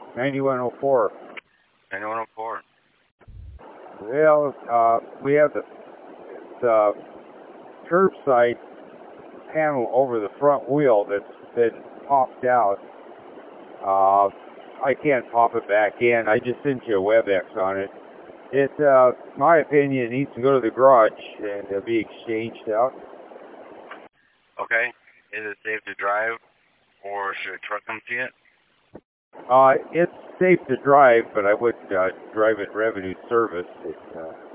9104. 9104. Well, we have the curbside panel over the front wheel that's been popped out. I can't pop it back in. I just sent you a WebEx on it. It, my opinion, needs to go to the garage and be exchanged out. Okay. Is it safe to drive, or should a truck come see it? It's safe to drive, but I would drive it revenue service.